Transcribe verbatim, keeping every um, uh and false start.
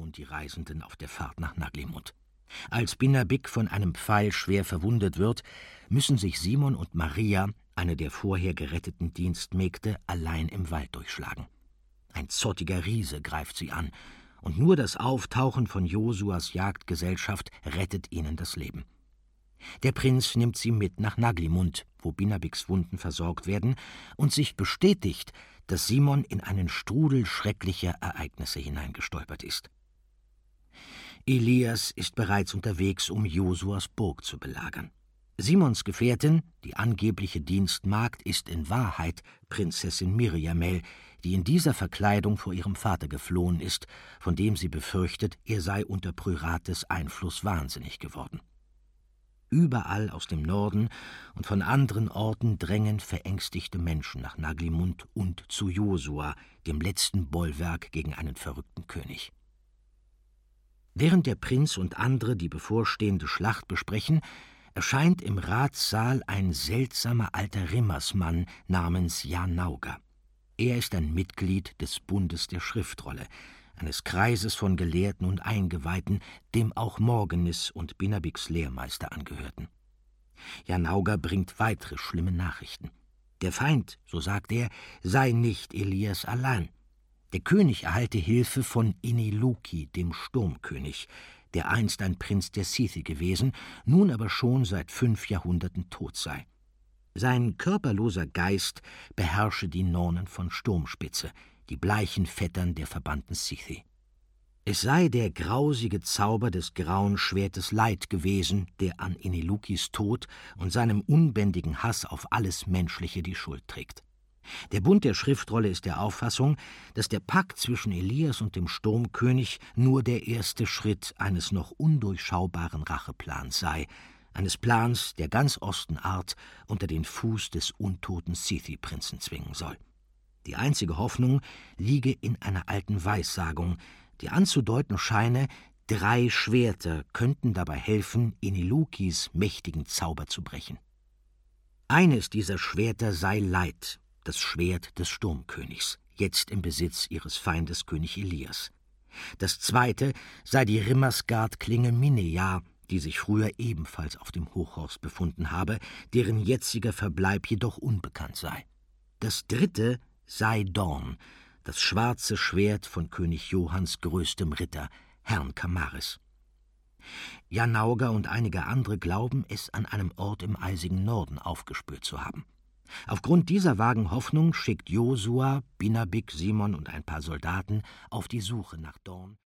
nun die Reisenden auf der Fahrt nach Naglimund. Als Binabik von einem Pfeil schwer verwundet wird, müssen sich Simon und Maria, eine der vorher geretteten Dienstmägde, allein im Wald durchschlagen. Ein zottiger Riese greift sie an, und nur das Auftauchen von Josuas Jagdgesellschaft rettet ihnen das Leben. Der Prinz nimmt sie mit nach Naglimund, wo Binabiks Wunden versorgt werden, und sich bestätigt, dass Simon in einen Strudel schrecklicher Ereignisse hineingestolpert ist. Elias ist bereits unterwegs, um Josuas Burg zu belagern. Simons Gefährtin, die angebliche Dienstmagd, ist in Wahrheit Prinzessin Miriamel, die in dieser Verkleidung vor ihrem Vater geflohen ist, von dem sie befürchtet, er sei unter Pryrates Einfluss wahnsinnig geworden. Überall aus dem Norden und von anderen Orten drängen verängstigte Menschen nach Naglimund und zu Josua, dem letzten Bollwerk gegen einen verrückten König. Während der Prinz und andere die bevorstehende Schlacht besprechen, erscheint im Ratssaal ein seltsamer alter Rimmersmann namens Janauga. Er ist ein Mitglied des Bundes der Schriftrolle, eines Kreises von Gelehrten und Eingeweihten, dem auch Morgenis und Binabiks Lehrmeister angehörten. Janauga bringt weitere schlimme Nachrichten. Der Feind, so sagt er, sei nicht Elias allein. Der König erhalte Hilfe von Iniluki, dem Sturmkönig, der einst ein Prinz der Sithi gewesen, nun aber schon seit fünf Jahrhunderten tot sei. Sein körperloser Geist beherrsche die Nornen von Sturmspitze, die bleichen Vettern der verbannten Sithi. Es sei der grausige Zauber des grauen Schwertes Leid gewesen, der an Inilukis Tod und seinem unbändigen Hass auf alles Menschliche die Schuld trägt. Der Bund der Schriftrolle ist der Auffassung, dass der Pakt zwischen Elias und dem Sturmkönig nur der erste Schritt eines noch undurchschaubaren Racheplans sei, eines Plans, der ganz Ostenart unter den Fuß des untoten Sithi-Prinzen zwingen soll. Die einzige Hoffnung liege in einer alten Weissagung, die anzudeuten scheine, drei Schwerter könnten dabei helfen, Inilukis mächtigen Zauber zu brechen. Eines dieser Schwerter sei Leid, das Schwert des Sturmkönigs, jetzt im Besitz ihres Feindes König Elias. Das zweite sei die Rimmersgard-Klinge Mineja, die sich früher ebenfalls auf dem Hochhorst befunden habe, deren jetziger Verbleib jedoch unbekannt sei. Das dritte sei Dorn, das schwarze Schwert von König Johans größtem Ritter, Herrn Kamaris. Janauga und einige andere glauben, es an einem Ort im eisigen Norden aufgespürt zu haben. Aufgrund dieser vagen Hoffnung schickt Josua, Binabik, Simon und ein paar Soldaten auf die Suche nach Dorn.